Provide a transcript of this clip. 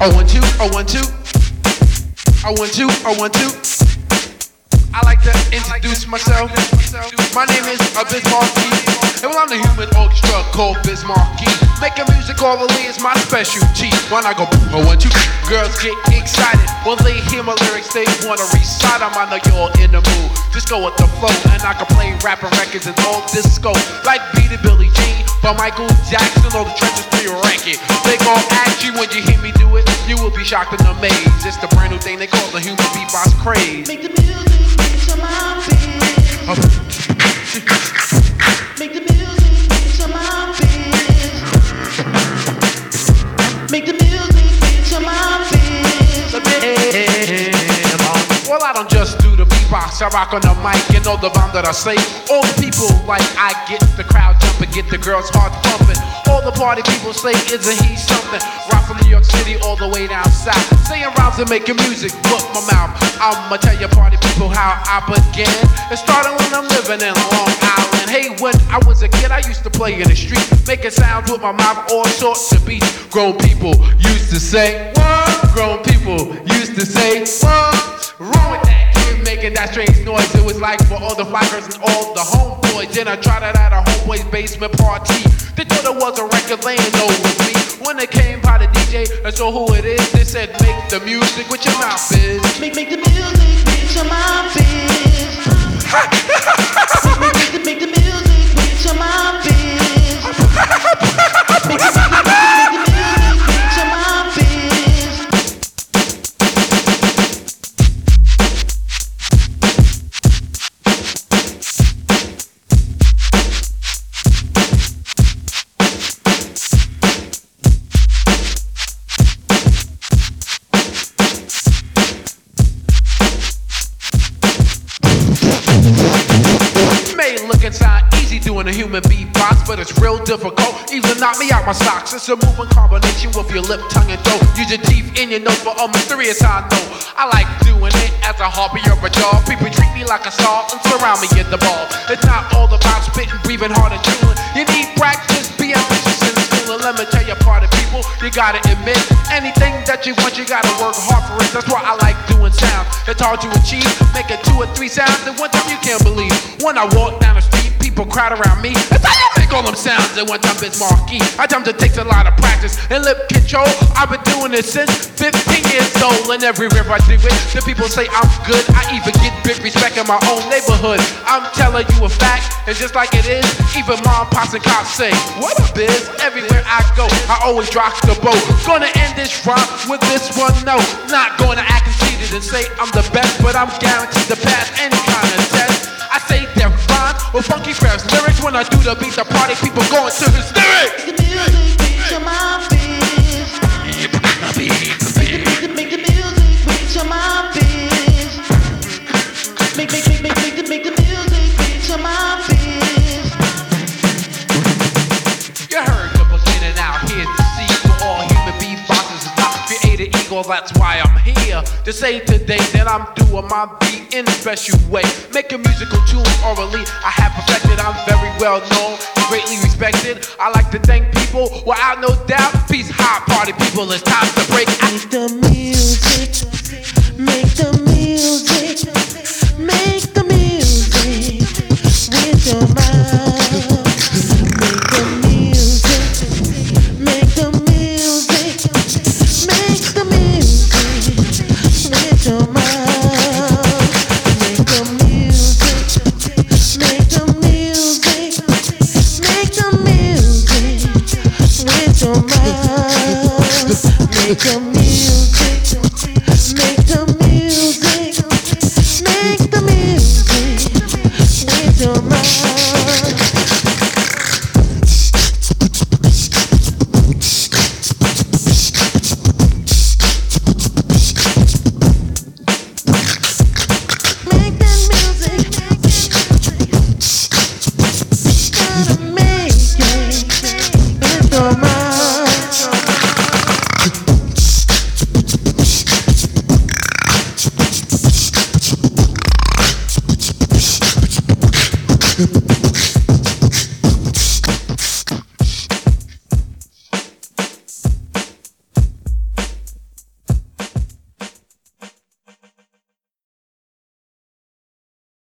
I want to, I want to, I want to, I want to. I like to introduce myself. My name is Bismarcky, and well, I'm the human orchestra called Bismarcky. Making music orally is my specialty. When I go, I want to, girls get excited. When they hear my lyrics, they wanna recite them. I know you're in the mood. Just go with the flow, and I can play rapping records and all disco. Like Beat It Billie Jean, but Michael Jackson, all the trenches to your record. They gon' ask you when you hear me do it, you will be shocked and amazed. It's the brand new thing they call the human beatbox craze. Make the music to my biz. Make the music to my biz. Make the music to my biz. Well, I don't just do the beatbox, I rock on the mic and all the rhyme that I say. All the people like I get the crowd jumping, get the girls heart pumping. All the party people say, isn't he something? Rock from New York City all the way down south, saying rhymes and making music, look my mouth. I'ma tell you party people how I began. It started when I'm living in Long Island. Hey, when I was a kid, I used to play in the street, making sounds with my mouth, all sorts of beats. Grown people used to say, what? Grown people used to say, what's wrong with that kid making that strange noise? It was like for all the fly girls and all the homeboys. Then I tried it at a homeboy's basement party. They thought it was a record laying over me. When they came by the DJ and saw who it is, they said, make the music with your mouth, biz. Make the music with your mouth, biz. Make the music with your mouth, biz. Make the music with your mouth, biz. Look and sound easy doing a human beatbox, but it's real difficult. Even knock me out my socks. It's a moving combination with your lip, tongue, and throat. Use your teeth in your nose for a mysterious I know. I like doing it as a hobby or a job. People treat me like a star and surround me in the ball. It's not all about spitting, breathing hard and chewing. You need practice, be ambitious in school. And let me tell you, party people, you gotta admit, anything that you want, you gotta work hard for it. That's why I like doing sound. It's hard to achieve, making 2 or 3 sounds at one time you can't believe. When I walk down the street, people crowd around me. That's how you make all them sounds at one time, Bismarcky. I tell them it takes a lot of practice and lip control. I've been doing this since 15 years old, and everywhere I do it, the people say I'm good. I even get big respect in my own neighborhood. I'm telling you a fact, and just like it is, even mom, pops, and cops say, what up, biz? Everywhere I go, I always rock the boat. Gonna end this rhyme with this one note. Not gonna act conceited and say I'm the best, but I'm guaranteed to pass any kind of test. I say they're fine with funky fresh lyrics. When I do the beat, the party people going to hysterics. Make the music with your mouth, biz. Make the music with your mouth, biz. Make the music with your mouth, biz. You heard the beginning, now here's the sequel. All human beatboxers is not created equal. That's why I'm here to say today that I'm doing my beat in a special way. Making musical tunes orally, I have perfected. I'm very well known, greatly respected. I like to thank people, without no doubt. Peace, high party people, it's time to break out. Make the music, make the music, make the music with your mouth. Make the music, make the music, make the music with your mouth. Make the music, make the music, make the music with your mouth. Make the